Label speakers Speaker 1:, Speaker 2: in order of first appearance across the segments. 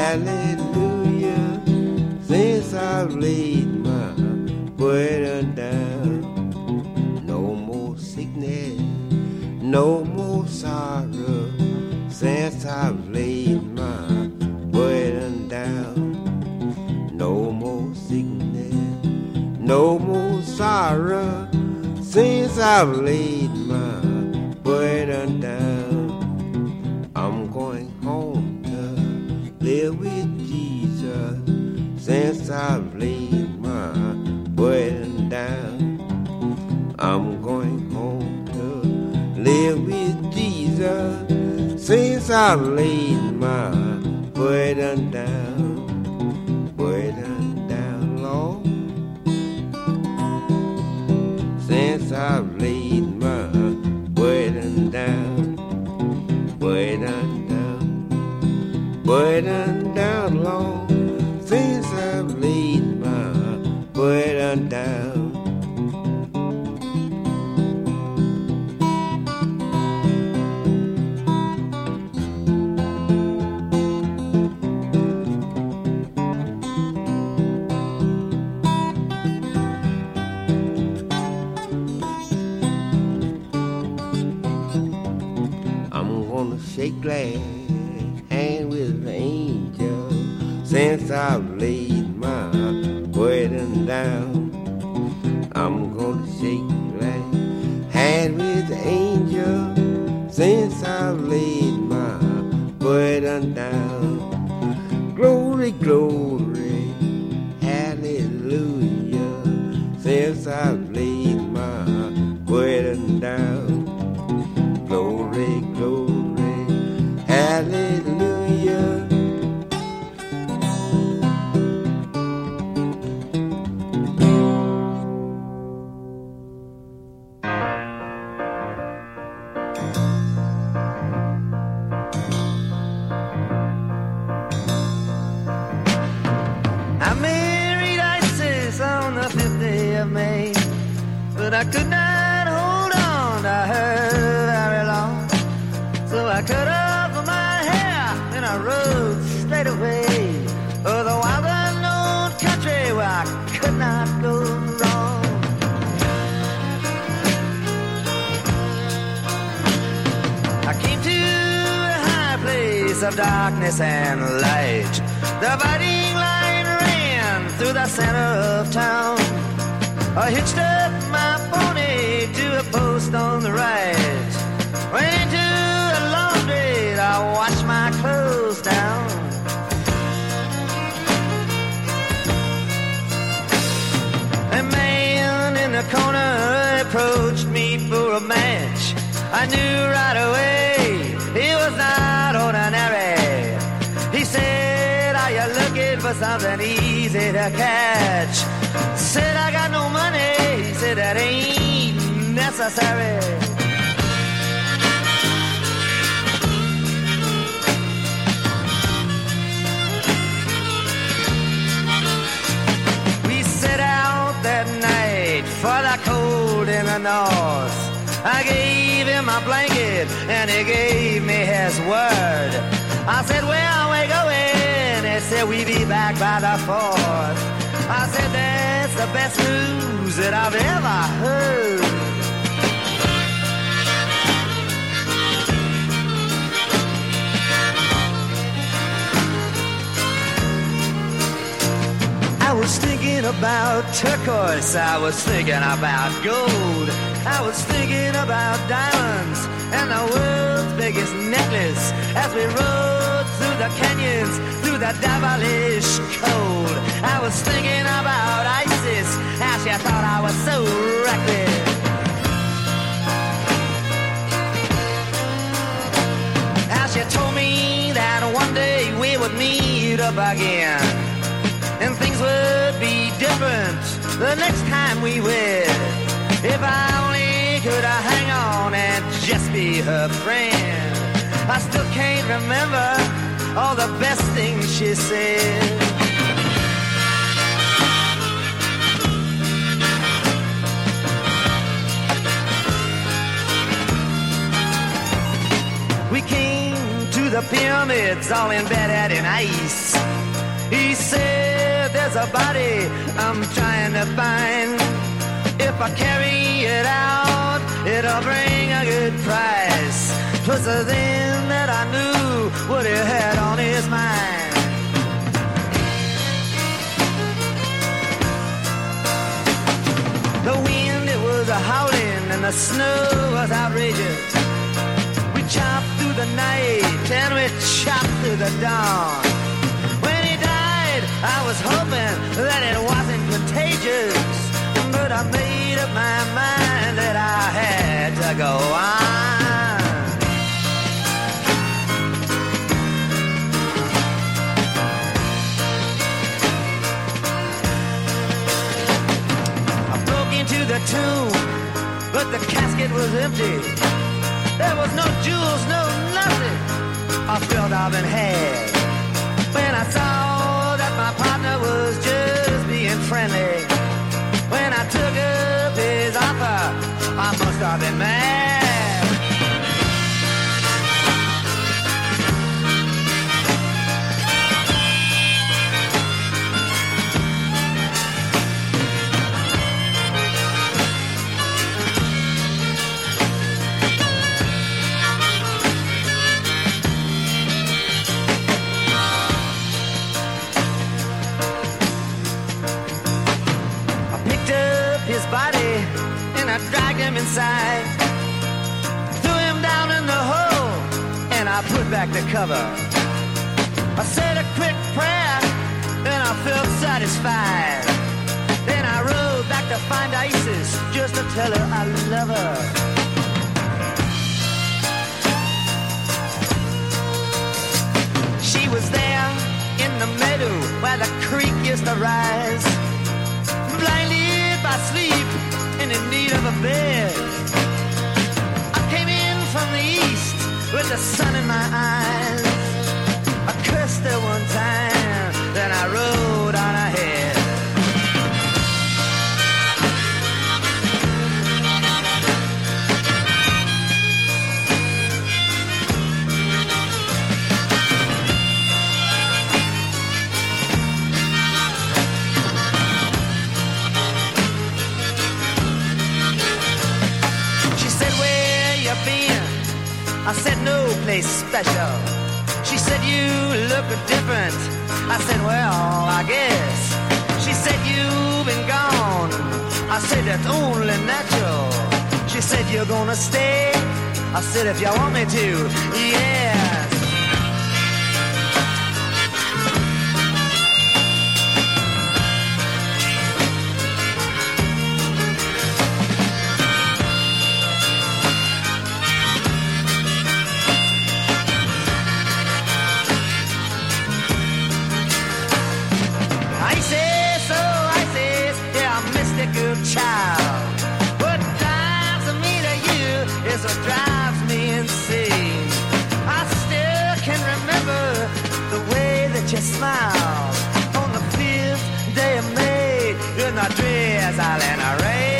Speaker 1: hallelujah, since I've laid my burden down. No more sickness, no more sorrow, since I've laid my burden down. No more sickness, no more sorrow, since I've laid my burden down. I'm going home to live with Jesus, since I've laid my burden down. I'm going home to live with Jesus, since I've laid my burden down. Burden down, Lord, since I've laid my burden down. Burden down, Lord, since I've laid my burden down. Shake glad hand with the angel, since I've laid my burden down. I'm gonna shake glad hand with the angel, since I've laid my burden down. Glory, glory, hallelujah, since I've laid my burden down. Glory, glory, hallelujah.
Speaker 2: I married Isis on the 5th day of May, but I could not hold on to her very long. So I cut off my hair and I rode straight away. Oh, the wild unknown country where I could not go wrong. I came to a high place of darkness and light. The dividing line ran through the center of town. I hitched up my pony to a post on the right. Went into a laundry, I washed my clothes down. A man in the corner approached me for a match. I knew right away he was not ordinary. He said, "Are you looking for something easy to catch?" Said, "I got no money." He said, "That ain't necessary." We set out that night for the cold in the north. I gave him my blanket and he gave me his word. I said, "Where are we going?" He said, "We'll be back by the 4th." I said, "That's the best news that I've ever heard." I was thinking about turquoise, I was thinking about gold, I was thinking about diamonds and the world's biggest necklace as we rode through the canyons, through the devilish cold. I was thinking about Isis, how she thought I was so reckless. How she told me that one day we would meet up again, and things would be different the next time we wed. If I only could hang on and just be her friend. I still can't remember all the best things she said. We came to through the pyramids, all embedded in ice. He said, there's a body I'm trying to find. If I carry it out, it'll bring a good price. 'Twas then that I knew what he had on his mind. The wind, it was a-howling, and the snow was outrageous. We chopped through the night, and we chopped through the dawn. When he died, I was hoping that it wasn't contagious, but I made up my mind that I had to go on. I broke into the tomb, but the casket was empty. There was no jewels, no nothing I felt I've been had. When I saw that my partner was just being friendly, when I took up his offer, I must have been mad. His body, and I dragged him inside, threw him down in the hole, and I put back the cover. I said a quick prayer, and I felt satisfied. Then I rode back to find Isis, just to tell her I love her. She was there in the meadow where the creek used to rise, blinded by sleep and in need of a bed. I came in from the east with the sun in my eyes. I cursed her one time, then I rode on ahead. I said, no place special. She said, you look different. I said, well, I guess. She said, you've been gone. I said, that's only natural. She said, you're gonna stay. I said, if you want me to, yes. Child, what drives me to you is what drives me insane. I still can remember the way that you smiled on the 5th day of May in the drizzle and the rain.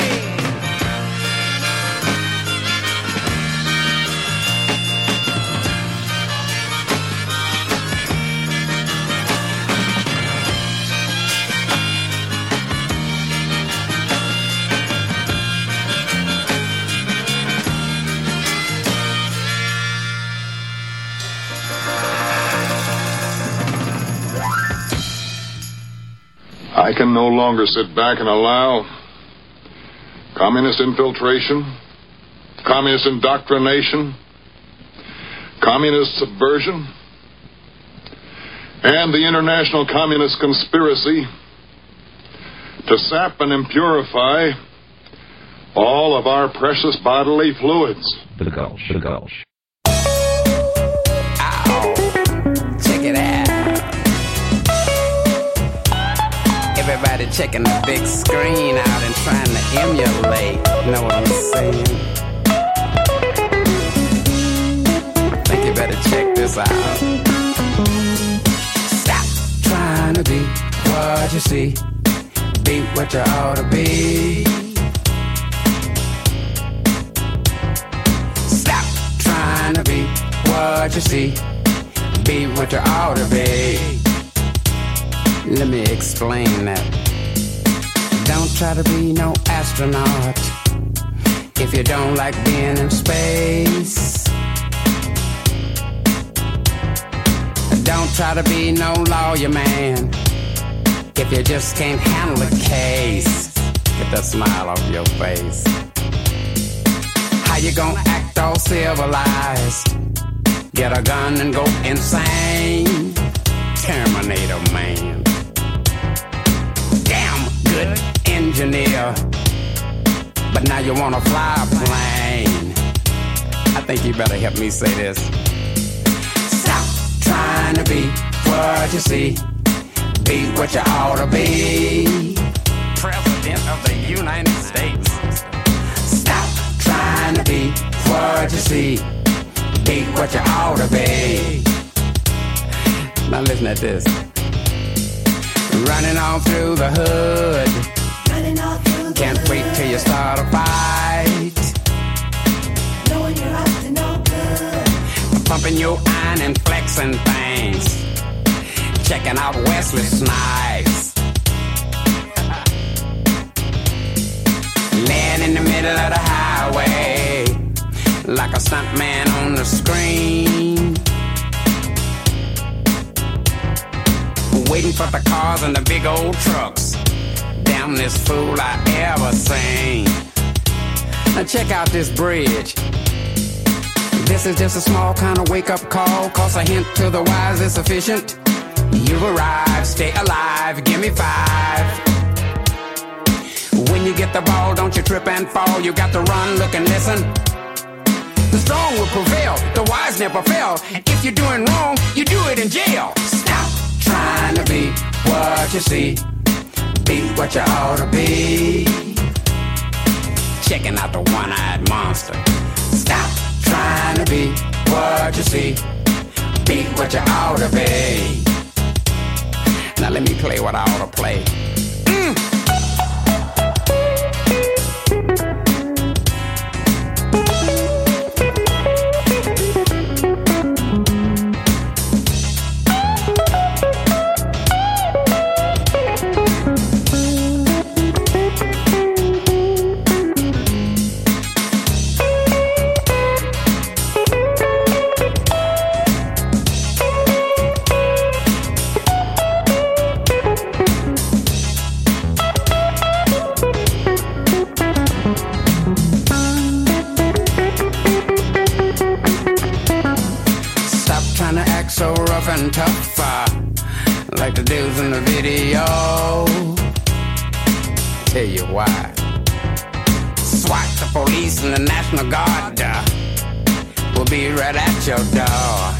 Speaker 3: I can no longer sit back and allow communist infiltration, communist indoctrination, communist subversion, and the international communist conspiracy to sap and impurify all of our precious bodily fluids.
Speaker 4: The Gulch.
Speaker 5: Ow. Check it out. Everybody checking the big screen out and trying to emulate. Know what I'm saying? Think you better check this out. Stop trying to be what you see. Be what you ought to be. Stop trying to be what you see. be what you ought to be. Let me explain that. Don't try to be no astronaut if you don't like being in space. Don't try to be no lawyer man if you just can't handle a case. Get that smile off your face. How you gonna act all civilized? Get a gun and go insane. Terminator man. Damn good engineer, but now you wanna fly a plane. I think you better help me say this. Stop trying to be what you see. Be what you ought to be. President of the United States. Stop trying to be what you see. Be what you ought to be. Now listen at this. Running all through the hood. Can't wait till you start a fight.
Speaker 4: Knowing you're up to no good.
Speaker 5: Pumping your iron and flexing things. Checking out Wesley Snipes. Laying in the middle of the highway like a stuntman on the screen. Waiting for the cars and the big old trucks. Damn, this fool I ever seen. Now check out this bridge. This is just a small kind of wake-up call. Cause a hint to the wise is sufficient. You've arrived, stay alive, give me 5. When you get the ball, don't you trip and fall. You got to run, look and listen. The strong will prevail, the wise never fail. And if you're doing wrong, you do it in jail. Stop trying to be what you see. Be what you ought to be. Checking out the one-eyed monster. Stop trying to be what you see. Be what you ought to be. Now let me play what I ought to play. So rough and tough, like the dudes in the video. Tell you why. SWAT, the police, and the National Guard will be right at your door.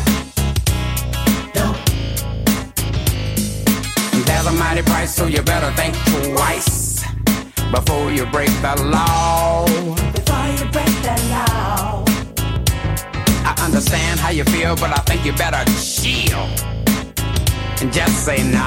Speaker 5: There's a mighty price, so you better think twice before you break the law.
Speaker 4: Before you break the law.
Speaker 5: I understand how you feel, but I think you better chill and just say no.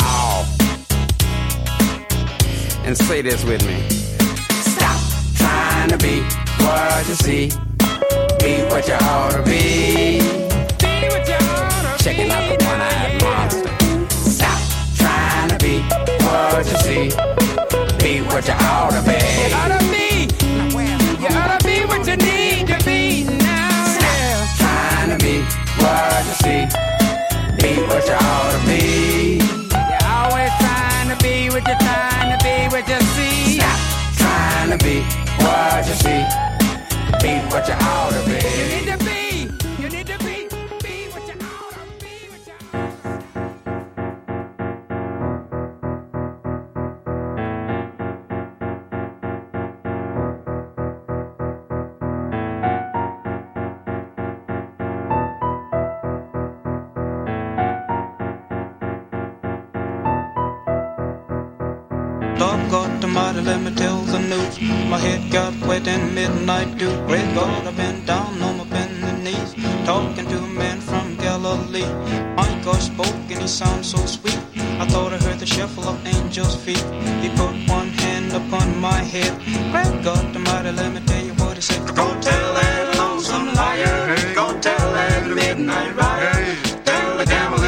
Speaker 5: And say this with me. Stop trying to be what you see. Be what you ought to be. Be what you ought to be. Checking out the one-eyed monster. Stop trying to be what you see. Be what you ought to be. You ought to be. You ought to be what you need to be now. Be what you see, be what you ought to be. You're always trying to be what you're trying to be, what you see. Stop trying to be what you see, be what you ought to be. You need to be, you need to be what you ought to be, what you ought
Speaker 6: God Almighty, let me tell the news. My head got wet in midnight dew. Great God, I've been down on my bending knees, talking to a man from Galilee. My God spoke and he sounded so sweet. I thought I heard the shuffle of angels' feet. He put one hand upon my head. Great God Almighty, let me tell you what he said. Go tell that lonesome liar. Go tell that midnight rider. Tell the gambler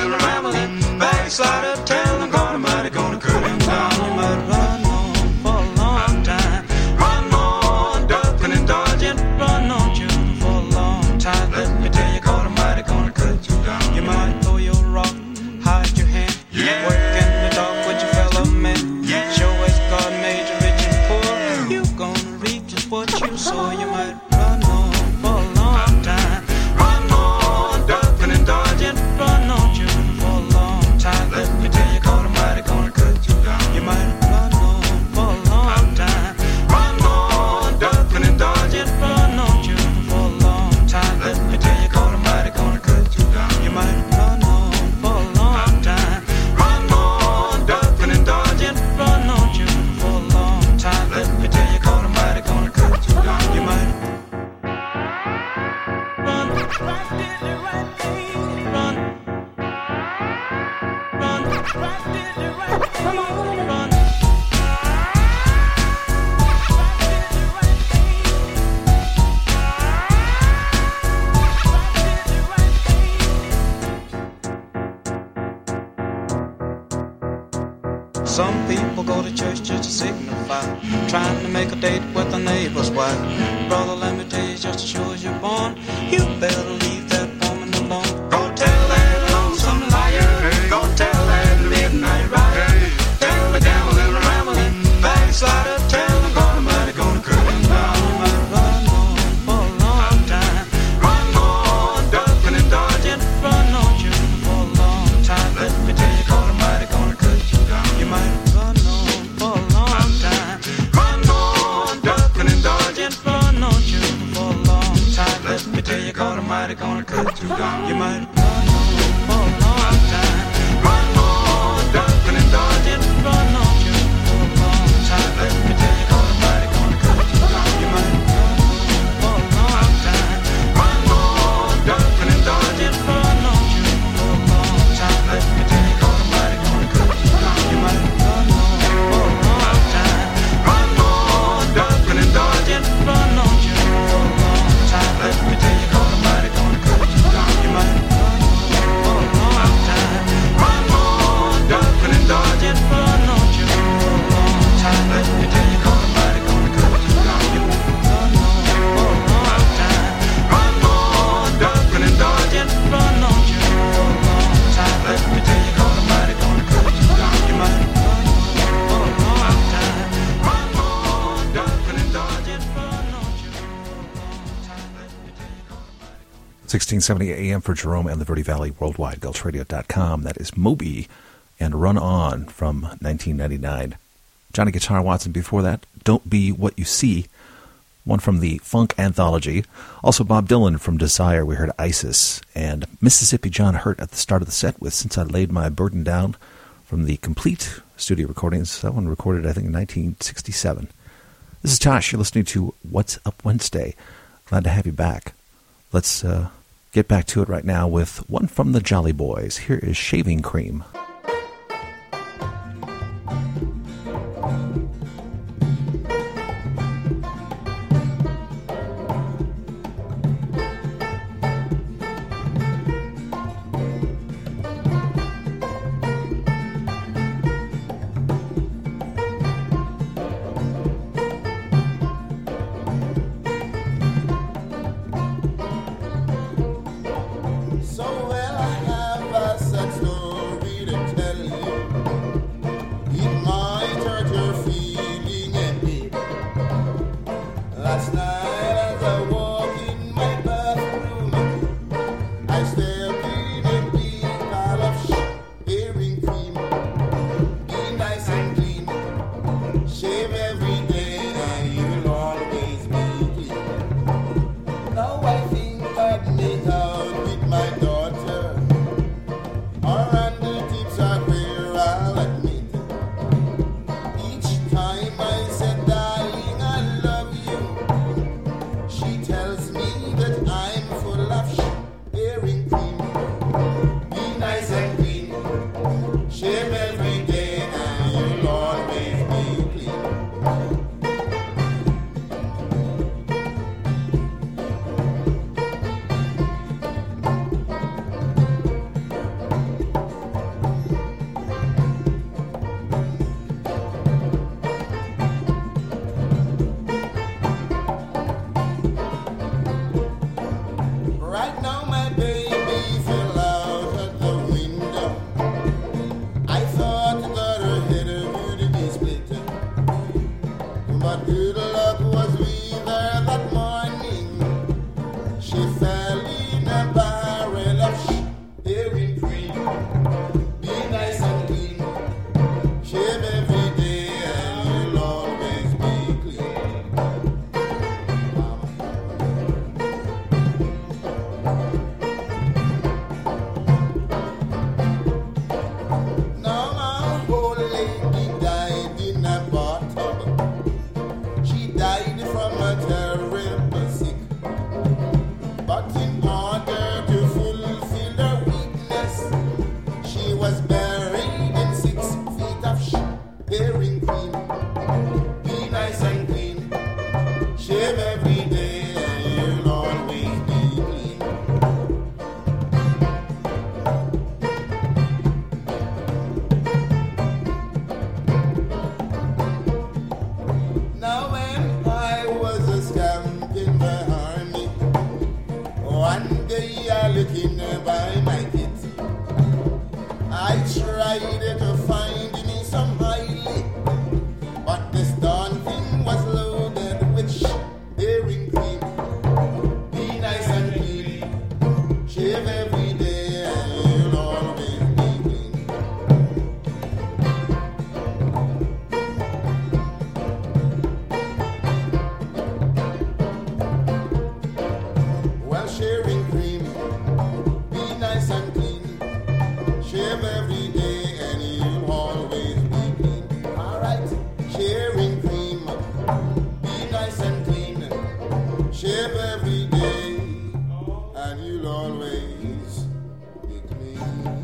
Speaker 6: Some people go to church just to signify, trying to make a date with a neighbor's wife. Brother, let me tell you, just as sure as you're born, you better leave that woman alone. Go tell that lonesome liar, go tell that midnight rider, tell the gambling, rambling, backslider, tell the God gonna cut him down. Run on for a long time, run on, ducking and dodging, run on you for a long time. Let me tell you, God Almighty gonna cut you down. You might run on for a long time, run on, ducking and dodging, run on you for a long time. Let me tell you, God Almighty gonna cut you down. You might run on for a long time, run on, ducking and dodging, run on you for a long time. Let me tell you, God Almighty gonna cut you down. You might run on for a long time, run on, ducking and dodging, run on you for a long time. Let me tell you, God Almighty gonna cut you down. You might run on for a long time, run on, ducking and dodging, run on you for a long time. Let me tell you, God Almighty gonna cut you down. You might run on for a long time, run on, ducking and dodging, run on you for a long time. Let me tell you, God Almighty gonna cut you down. You might run on for a long time, run on, ducking and dodging, run on you for a long time. Let me tell you, God Almighty gonna cut you down. You might run on for a long time, run on, ducking and dodging, run on you for a long time. Let me tell you, God Almighty.
Speaker 7: 1670 AM for Jerome and the Verde Valley Worldwide, GulchRadio.com. That is Moby and Run On from 1999. Johnny Guitar Watson before that, Don't Be What You See, one from the Funk Anthology. Also Bob Dylan from Desire, we heard Isis. And Mississippi John Hurt at the start of the set with Since I Laid My Burden Down from the complete studio recordings. That one recorded, I think, in 1967. This is Tosh. You're listening to What's Up Wednesday. Glad to have you back. Let's get back to it right now with one from the Jolly Boys. Here is Shaving Cream.
Speaker 8: So well, I have a sad story to tell you. It might hurt your feeling a bit. Last night as I walked in my bathroom, I stepped in a big pile of shaving cream. Be nice and clean, shave every day and you will always be clean. Now I think I'd make out with my daughter decided to find me some highly. But this darn thing was loaded with shaving cream. Be nice and clean. Shave every day and you'll always be clean. Well, shaving cream. Be nice and clean. Shave every day and you'll always be clean. Alright, shaving cream. Be nice and clean. Shave every day and you'll always be clean.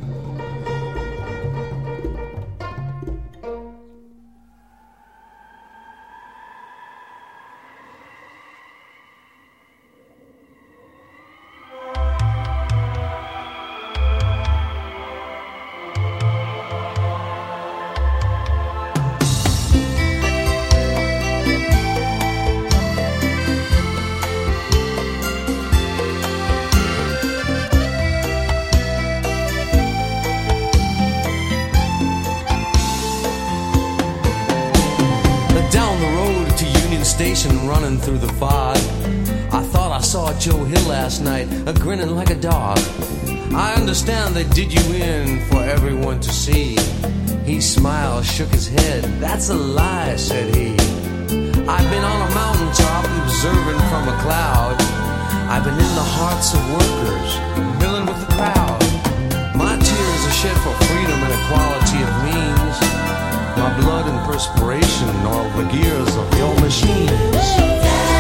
Speaker 9: Down the road to Union Station, running through the fog, I thought I saw Joe Hill last night, a grinning like a dog. I understand they did you in for everyone to see. He smiled, shook his head. That's a lie, said he. I've been on a mountaintop observing from a cloud. I've been in the hearts of workers, milling with the crowd. My tears are shed for freedom and equality of means. My blood and perspiration are the gears of your machines.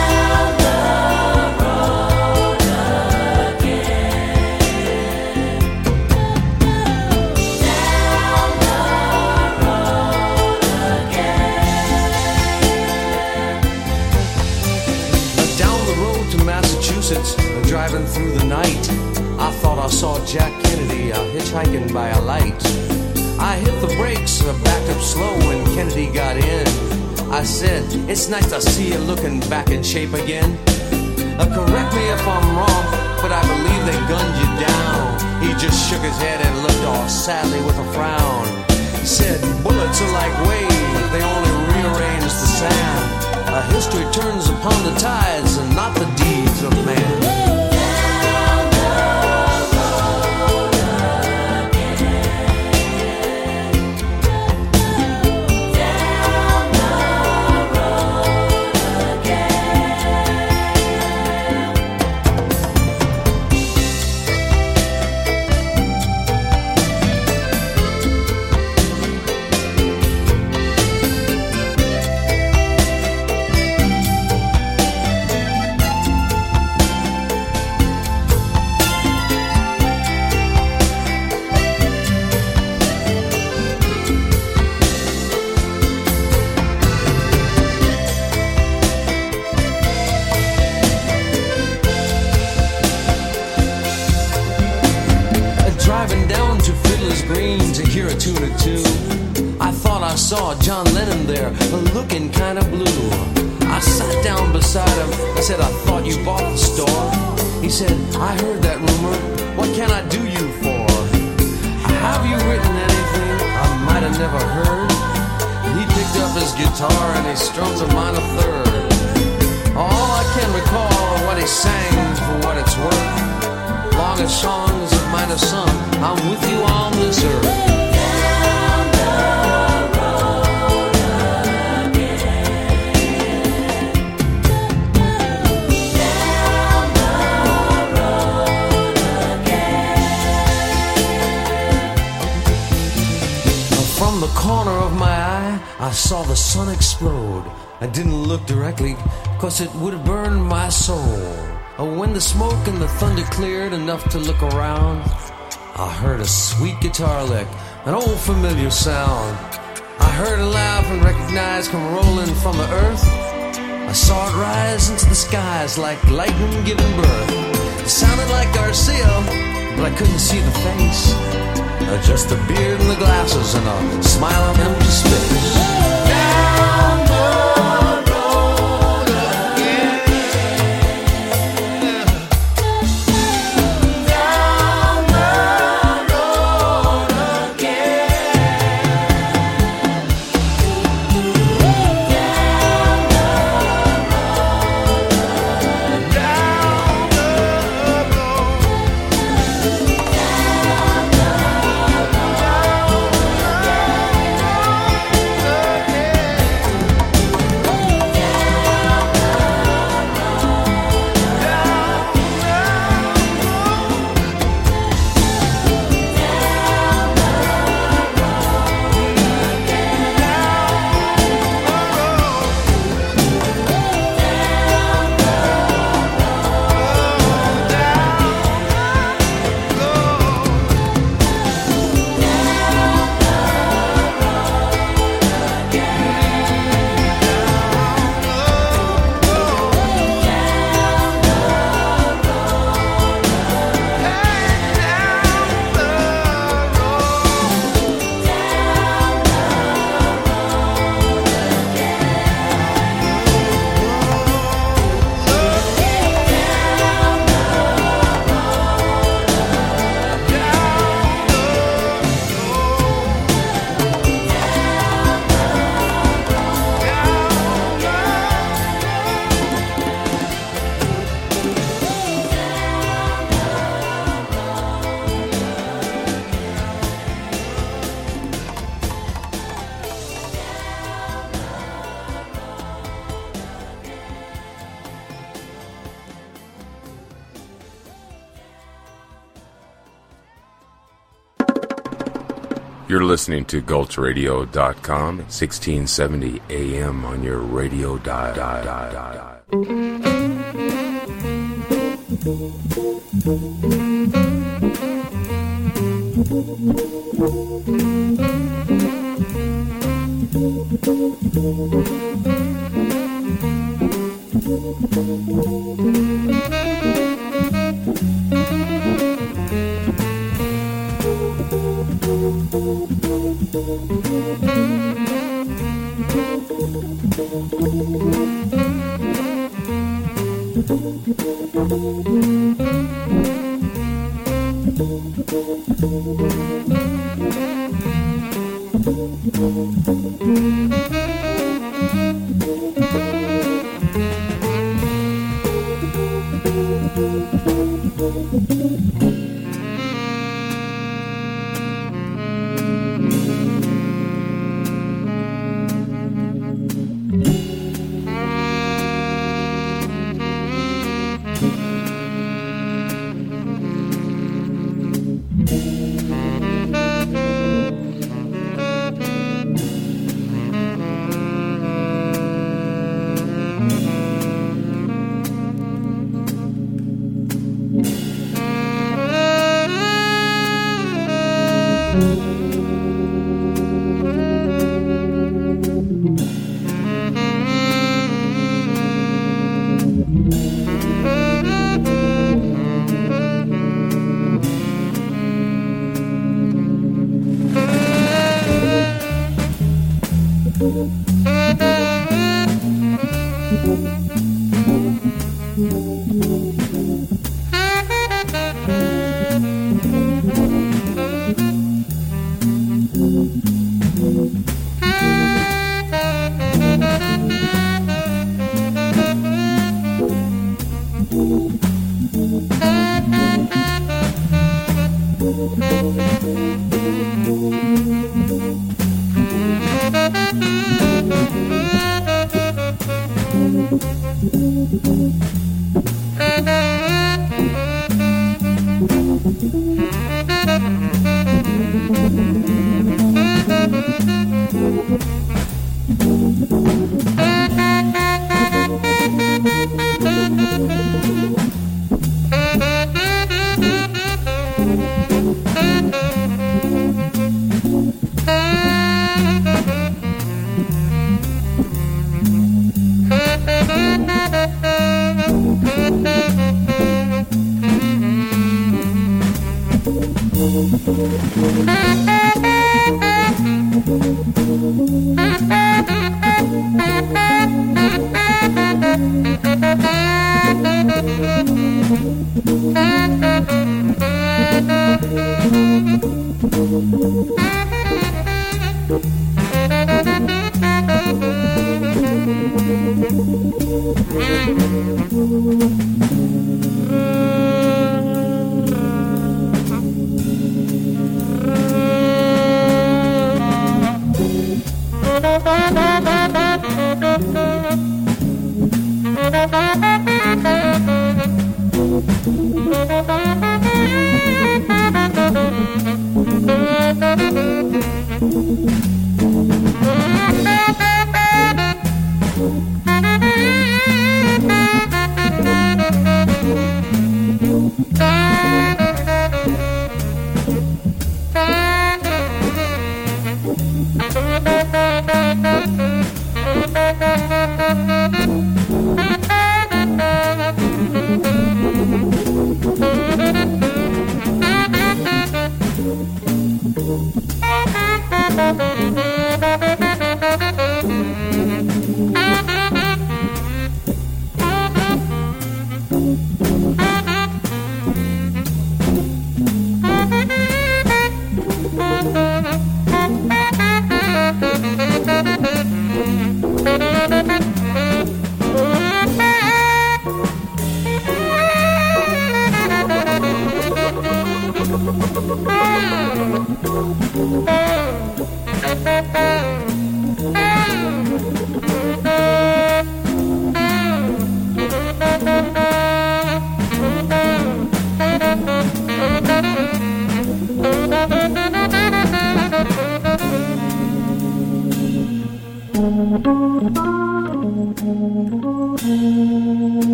Speaker 9: Driving through the night, I thought I saw Jack Kennedy hitchhiking by a light. I hit the brakes, backed up slow when Kennedy got in. I said, it's nice to see you looking back in shape again. Correct me if I'm wrong, but I believe they gunned you down. He just shook his head and looked off sadly with a frown. He said, bullets are like waves, they only rearrange the sand. History turns upon the tides and not the deeds of man. Saw John Lennon there, looking kinda blue. I sat down beside him, I said, I thought you bought the store. He said, I heard that rumor, what can I do you for? Have you written anything I might have never heard? He picked up his guitar and he strummed a minor third. All I can recall what he sang for what it's worth. Longest songs I might have sung, I'm with you on this earth. From the corner of my eye, I saw the sun explode. I didn't look directly, cause it would have burned my soul. When the smoke and the thunder cleared enough to look around, I heard a sweet guitar lick, an old familiar sound. I heard a laugh and recognized come rolling from the earth. I saw it rise into the skies like lightning giving birth. It sounded like Garcia, but I couldn't see the face. Just the beard and the glasses and a smile on empty space. Down the road again. Down the road again.
Speaker 10: You're listening to GulchRadio.com, 1670 AM on your radio dial.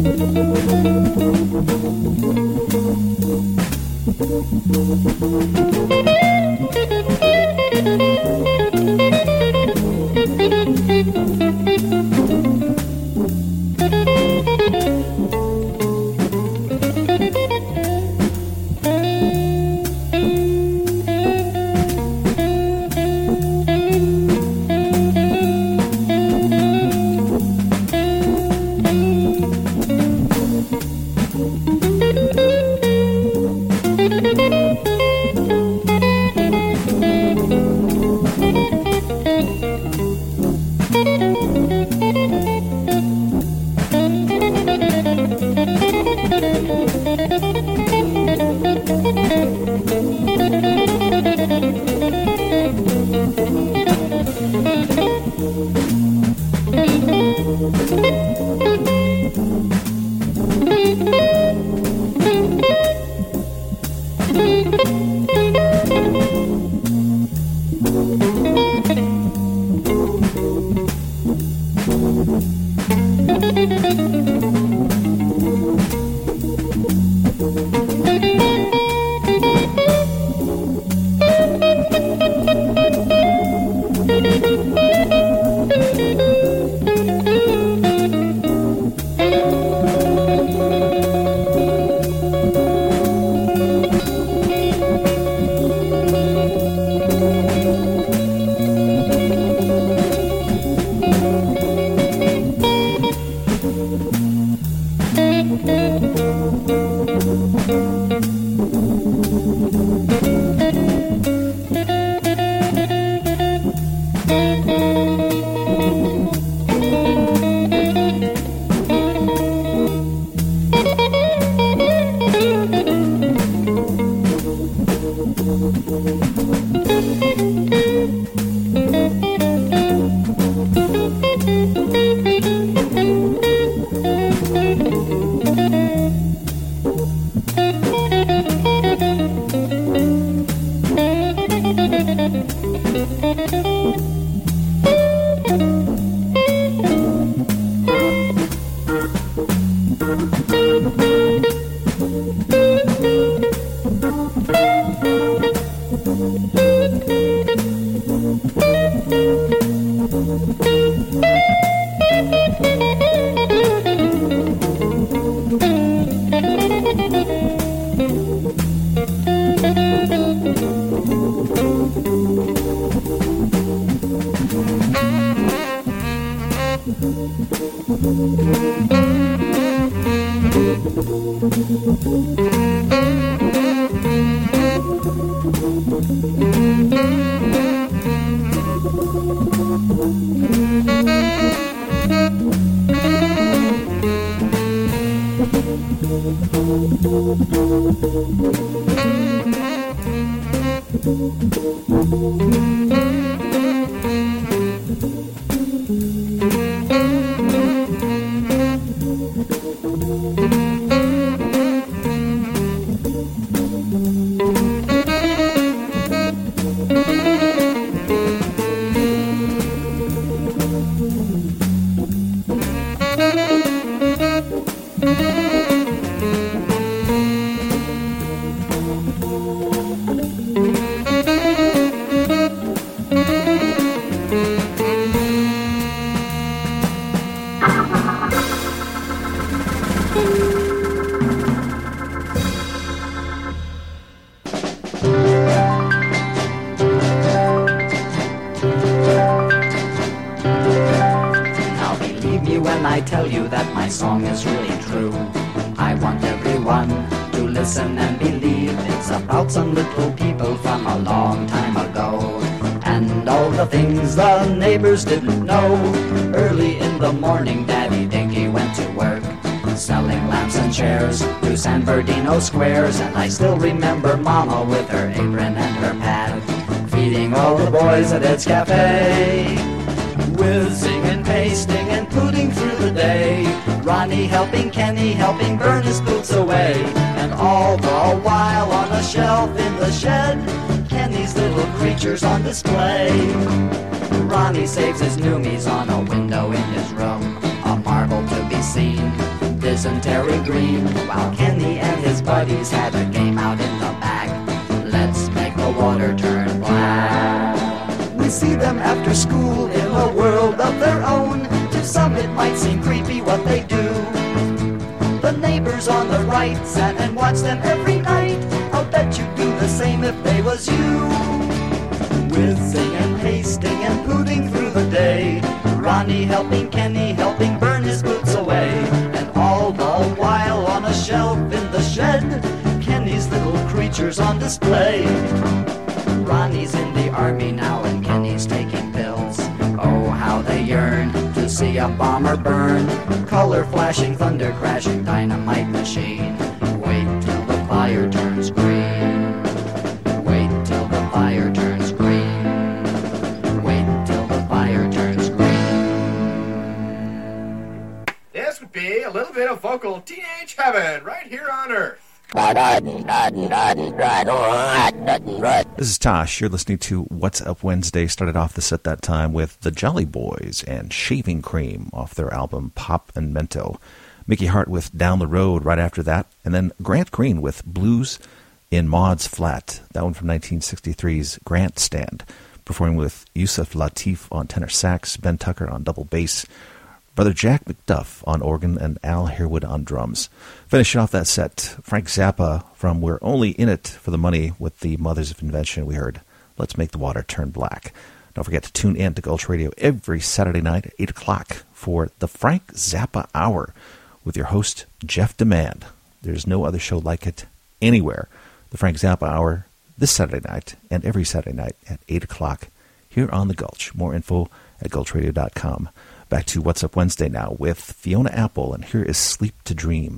Speaker 11: Didn't know. Early in the morning, Daddy Dinky went to work, selling lamps and chairs through San Bernardino squares. And I still remember Mama with her apron and her pad, feeding all the boys at Ed's Cafe, whizzing and pasting and putting through the day. Ronnie helping Kenny, helping burn his boots away. And all the while on a shelf in the shed, Kenny's little creatures on display. Ronnie saves his noomies on a window in his room, a marvel to be seen. dysentery green, while Kenny and his buddies had a game out in the back. Let's make the water turn black. We see them after school in a world of their own. To some it might seem creepy what they do. The neighbors on the right sat and watched them every night. I'll bet you'd do the same if they was you. Whizzing and hasting and pooting through the day, Ronnie helping Kenny, helping burn his boots away. And all the while on a shelf in the shed, Kenny's little creatures on display. Ronnie's in the army now and Kenny's taking pills. Oh, how they yearn to see a bomber burn. Color flashing, thunder crashing, dynamite machine. Wait till the fire turns green. Wait till the fire turns green. Wait till the fire turns green.
Speaker 12: This would be a little bit of vocal teenage heaven right here on Earth.
Speaker 7: This is Tosh. You're listening to What's Up Wednesday. Started off the set that time with the Jolly Boys and Shaving Cream off their album Pop and Mento. Mickey Hart with Down the Road right after that. And then Grant Green with Blues in Maud's Flat. That one from 1963's Grant Stand. Performing with Yusuf Lateef on tenor sax, Ben Tucker on double bass, Brother Jack McDuff on organ, and Al Harewood on drums. Finishing off that set, Frank Zappa from We're Only In It for the Money with the Mothers of Invention. We heard Let's Make the Water Turn Black. Don't forget to tune in to Gulch Radio every Saturday night at 8 o'clock for the Frank Zappa Hour with your host, Jeff Demand. There's no other show like it anywhere. The Frank Zappa Hour this Saturday night and every Saturday night at 8 o'clock here on The Gulch. More info at gulchradio.com. Back to What's Up Wednesday now with Fiona Apple, and here is Sleep to Dream.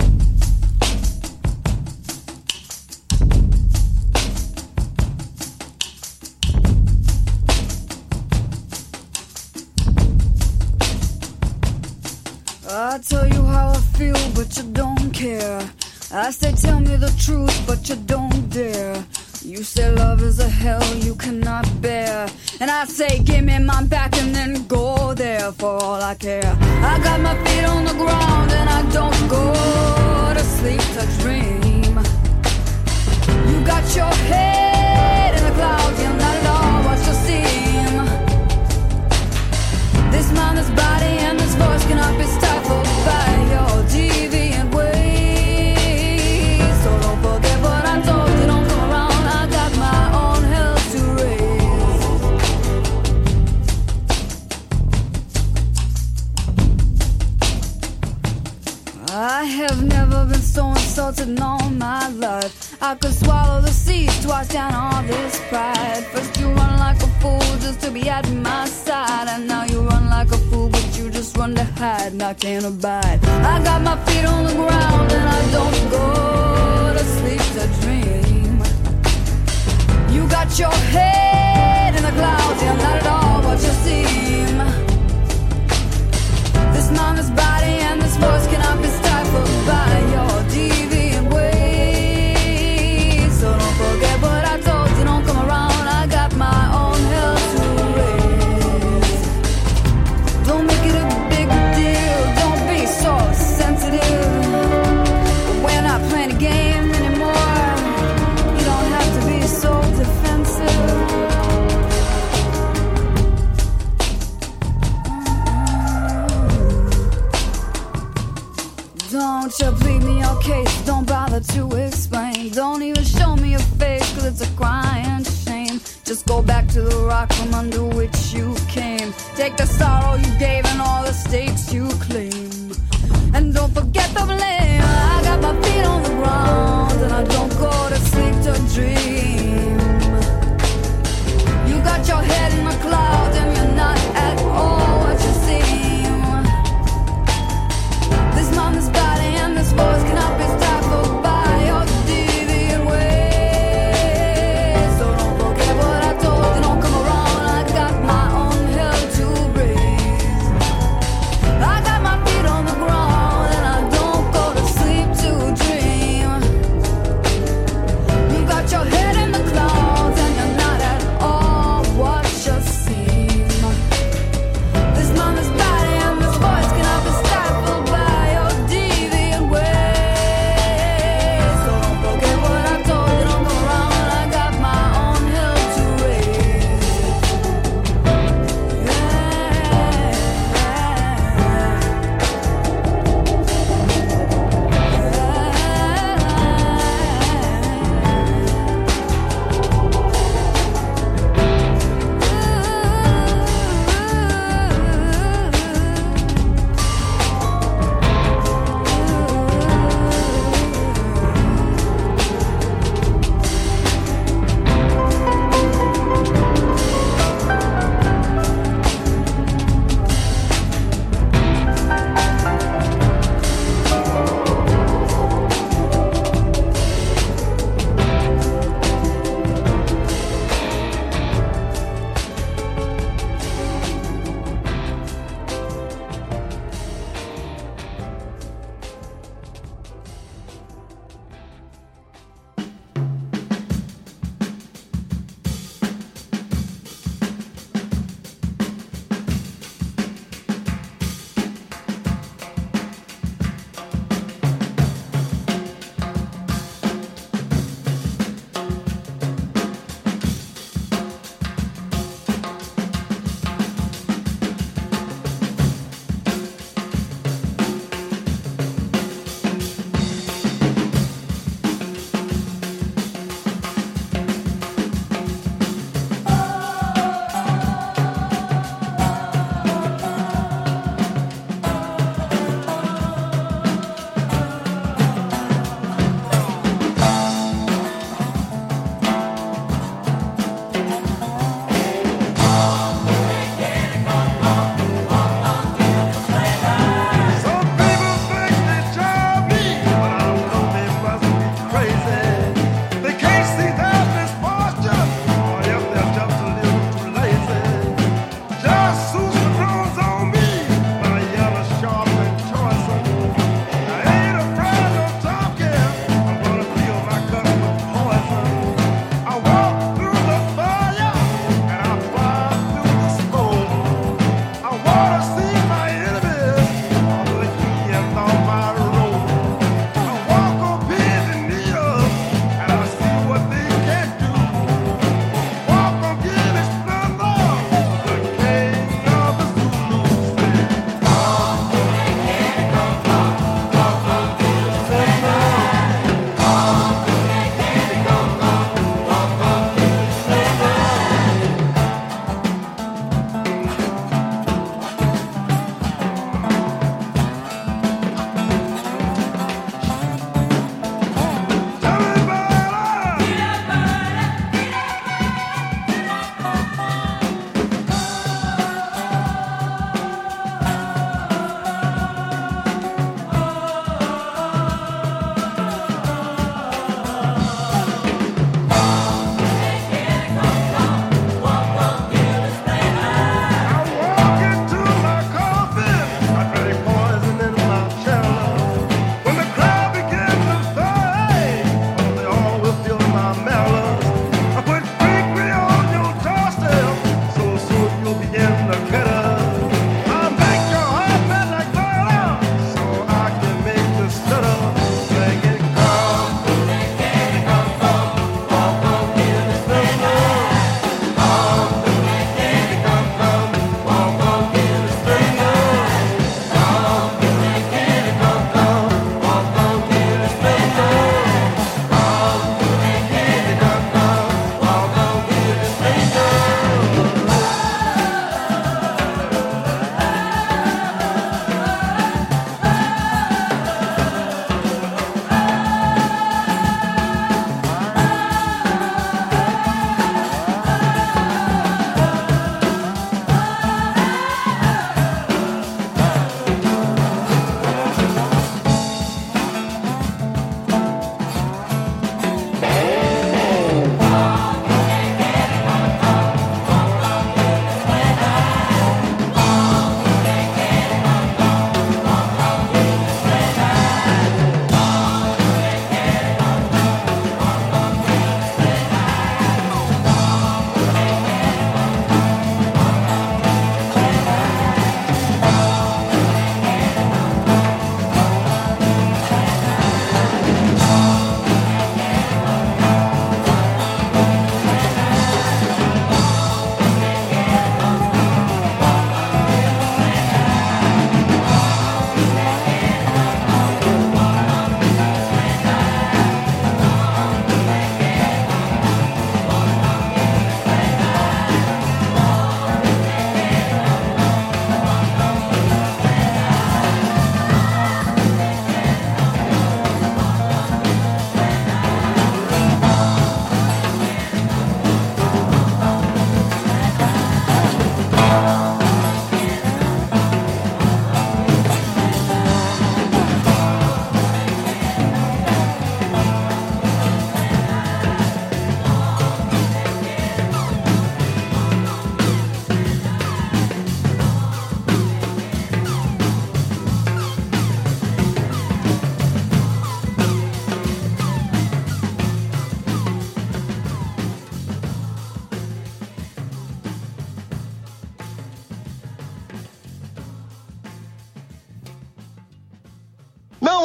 Speaker 13: I tell you how I feel, but you don't care. I say tell me the truth, but you don't dare. You say love is a hell you cannot bear, and I say give me my back and then go there for all I care. I got my feet on the ground and I don't go to sleep to dream. You got your head in the clouds, you're not at all what you seem. This mind, this body and this voice cannot be stifled by your deviant ways. So don't forget what I told you, don't come around. I got my own hell to raise. I have never been so insulted in all my life. I could swallow the seas twice down all this pride. First you run like a fool just to be at my side, and now you run like a fool but you just run to hide, and I can't abide. I got my feet on the ground and I don't go to sleep to dream. You got your head in the clouds, you're not at all what you seem. This mind, this body and this voice cannot be stifled by your deviant ways. So don't forget what I told you, don't come around. I got my own hell to raise. Don't make it a big deal, don't be so sensitive. We're not playing a game anymore. You don't have to be so defensive. Don't you plead me your case, don't bother to explain. Don't even show me your face, cause it's a crying shame. Just go back to the rock from under which you came. Take the sorrow you gave and all the stakes you claim. And don't forget the blame. I got my feet on the ground and I don't go to sleep to dream. You got your head in the clouds and you're not at all what you seem. This mind, this body and this voice cannot be stifled by your deviant ways. So don't forget what I told you, don't come around. I got my own hell to raise. I got my feet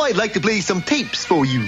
Speaker 14: I'd like to play some tapes for you.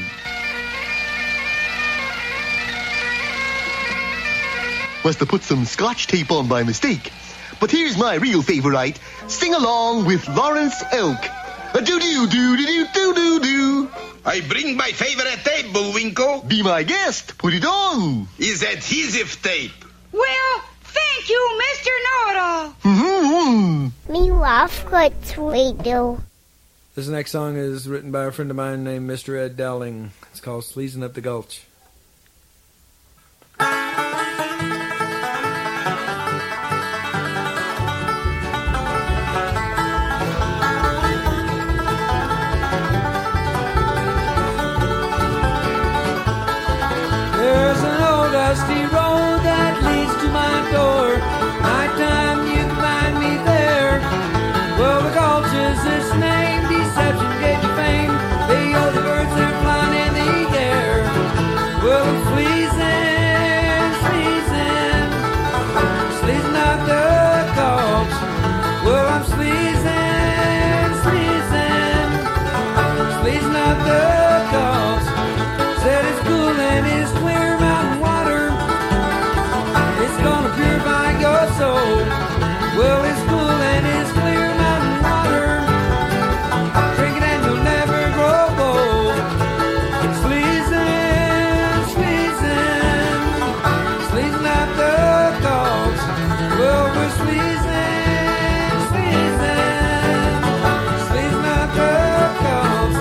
Speaker 14: Must have put some scotch tape on by mistake. But here's my real favorite. Sing along with Lawrence Elk. A-do-do-do-do-do-do-do-do.
Speaker 15: I bring my favorite tape, Bullwinkle.
Speaker 14: Be my guest. Put it on.
Speaker 15: Is adhesive tape.
Speaker 16: Well, thank you, Mr. Know-It-All.
Speaker 17: Me love good radio.
Speaker 18: This next song is written by a friend of mine named Mr. Ed Dowling. It's called Sleazing Up the Gulch.
Speaker 19: There's an old dusty road that leads to my door. Nighttime you can find me there. Well, the gulch is its name. Deception gave you fame. Hey, oh, the birds are flying in the air. Well, I'm sleazing, sleazing, sleazing out the gulch. Well, I'm sleazing, sleazing, sleazing out the gulch. Said it's cool and it's clear mountain water. It's gonna purify your soul. Well, it's cool and it's clear mountain water. Drink it and you'll never grow old. Sleazing, sleazing, sleazing out the gulch. Well, we're sleazing, sleazing, sleazing out the gulch.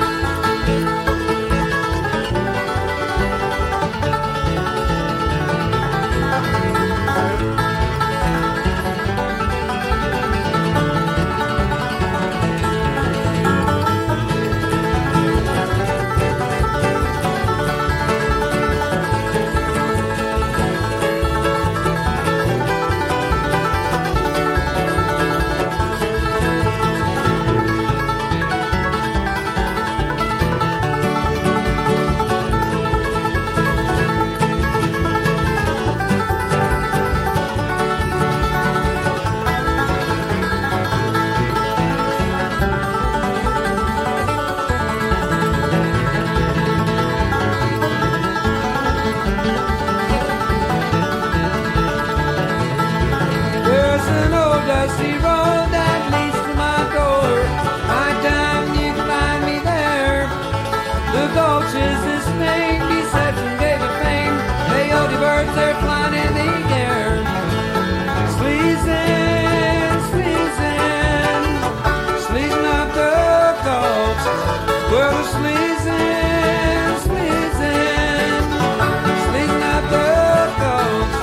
Speaker 19: There's an old dusty road that leads to my door. Nighttime you can find me there. The gulch is its name. Deception gave it fame. Coyote birds, they're flying in the air. Sleazing, sleazing, sleazing up the gulch. Well, we're sleazing, sleazing, sleazing up the gulch.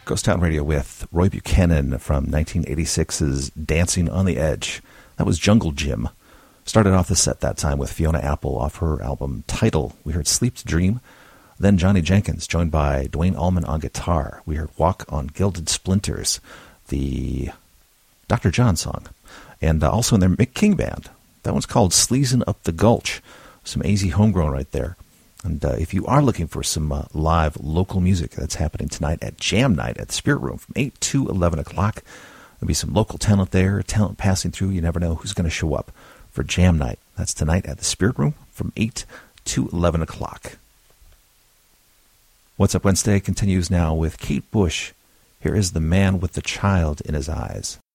Speaker 7: Ghost Town Radio with Roy Buchanan from 1986's Dancing on the Edge. That was Jungle Jim. Started off the set that time with Fiona Apple off her album Title. We heard Sleep to Dream. Then Johnny Jenkins, joined by Dwayne Allman on guitar. We heard Walk on Gilded Splinters, the Dr. John song. And also in their Mick King band. That one's called Sleazin' Up the Gulch. Some AZ Homegrown right there. And if you are looking for some live local music, that's happening tonight at Jam Night at the Spirit Room from 8 to 11 o'clock. There'll be some local talent there, talent passing through. You never know who's going to show up for Jam Night. That's tonight at the Spirit Room from 8 to 11 o'clock. What's Up Wednesday continues now with Kate Bush. Here is The Man with the Child in His Eyes.